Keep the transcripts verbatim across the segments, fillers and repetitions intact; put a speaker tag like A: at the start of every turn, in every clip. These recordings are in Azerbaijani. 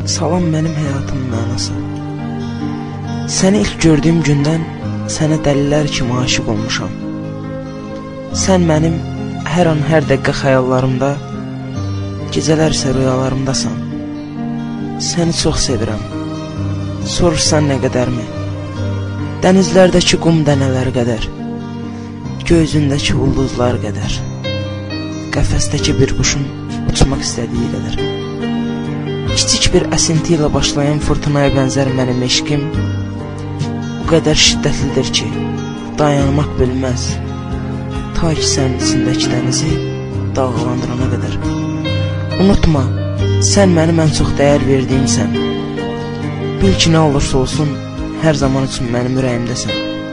A: Salam mənim həyatımın mənası. Səni ilk gördüyüm gündən sənə dəlilər kimi aşiq olmuşam. Sən mənim hər an, hər dəqiqə xəyallarımda, gecələr isə rüyalarımdasan. Səni çox sevirəm. Soruşsan nə qədərmi? Dənizlərdəki qum dənələr qədər, gözündəki ulduzlar qədər, qəfəsdəki bir quşun uçmaq istədiyi qədər. Kiçik bir əsinti ilə başlayan fırtınaya bənzər mənim eşqim, o qədər şiddətlidir ki, dayanmaq bilməz, ta ki sənin içindəki dənizi dalğalandırana qədər. Unutma, sən mənim ən çox dəyər verdiyimsən. Bil ki, nə olursa olsun, hər zaman üçün mənim ürəyimdəsən.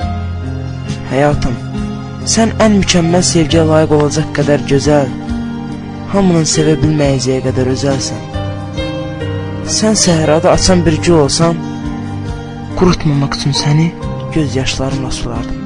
A: Həyatım, sən ən mükəmməl sevgiyə layiq olacaq qədər gözəl, hamının sevə bilməyəcəyi qədər özəlsən. Sən səhrada açan bir gül olsan, qurutmamaq üçün səni göz yaşlarımla sulardım.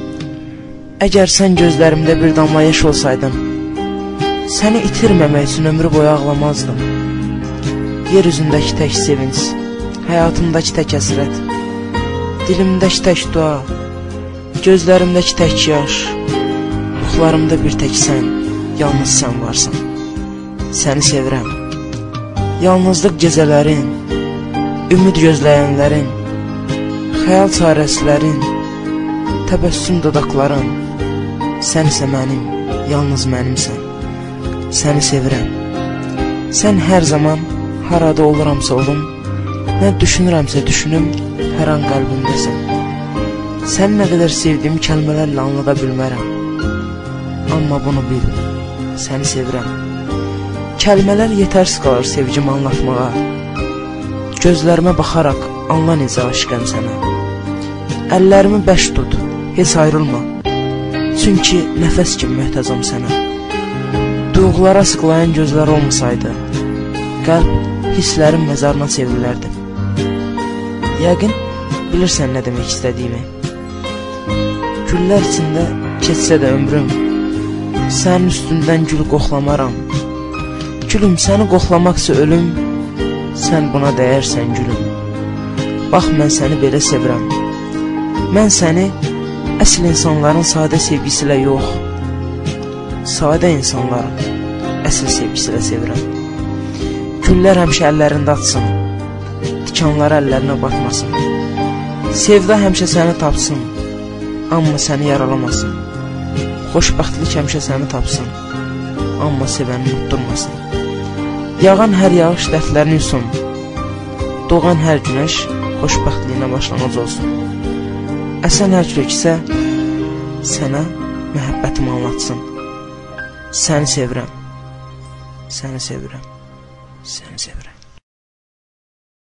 A: Əgər sən gözlərimdə bir damla yaş olsaydın, səni itirməmək üçün ömrü boyu ağlamazdım. Yer üzündəki tək sevinç, həyatımdakı tək əsrət, dilimdəki tək dua, gözlərimdəki tək yaş, ruhlarımda bir tək sən, yalnız sən varsan. Səni sevirəm. Yalnızlıq gecələrin, ümid gözləyənlərin, xəyal çarəsilərin, təbəssüm dodaqların, sən isə mənim, yalnız mənimsən. Səni sevirəm. Sən hər zaman, harada oluramsa olum, nə düşünürəmsə düşünüm, hər an qəlbimdəsən. Səni nə qədər sevdiyimi kəlmələrlə anlada bilmərəm. Amma bunu bil, səni sevirəm. Kəlmələr yetərsiz qalır sevgimi anlatmağa. Gözlərimə baxaraq anla necə aşiqəm sənə. Əllərimi bəş tut, heç ayrılma. Çünki nəfəs kimi möhtəcəm sənə. Duyğulara sıqlayan gözlər olmasaydı, qəlb hisslərin məzarına çevrilərdi. Yəqin bilirsən nə demək istədiyimi. Güllər içində keçsə də ömrüm, sənin üstündən gül qoxlamaram. Gülüm, səni qoxlamaqsa ölüm, sən buna dəyərsən gülüm. Bax, mən səni belə sevirəm. Mən səni əsl insanların sadə sevgisi ilə yox, sadə insanların əsl sevgisi ilə sevirəm. Güllər həmişə əllərində açsın, tikanları əllərinə batmasın. Sevda həmişə səni tapsın, amma səni yaralamasın. Xoşbəxtlik həmişə səni tapsın, amma sevəni unutturmasın. Yağan hər yağış dərdlərini yusun, doğan hər günəş xoşbəxtliyinə başlanıc olsun. Əsən hər kök isə sənə məhəbbətimi anlatsın. Səni sevirəm, səni sevirəm, səni sevirəm.